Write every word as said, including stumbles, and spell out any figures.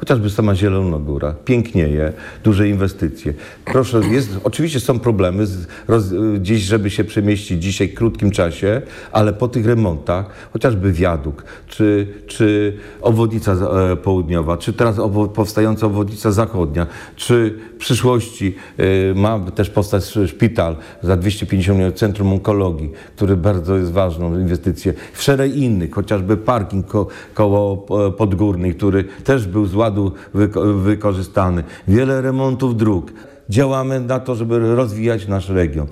chociażby sama Zielonogóra, pięknieje, duże inwestycje. Proszę, jest, oczywiście są problemy z, roz, gdzieś, żeby się przemieścić dzisiaj w krótkim czasie, ale po tych remontach, chociażby wiadukt, czy, czy obwodnica e, południowa, czy teraz obwo, powstająca obwodnica zachodnia, czy w przyszłości e, ma też powstać szpital za dwieście pięćdziesiąt milionów, Centrum Onkologii, który bardzo jest ważną inwestycją, w szereg innych, chociażby parking ko, koło Podgórnej, który też był z ładu wyko, wykorzystany, wiele remontów dróg. Działamy na to, żeby rozwijać nasz region.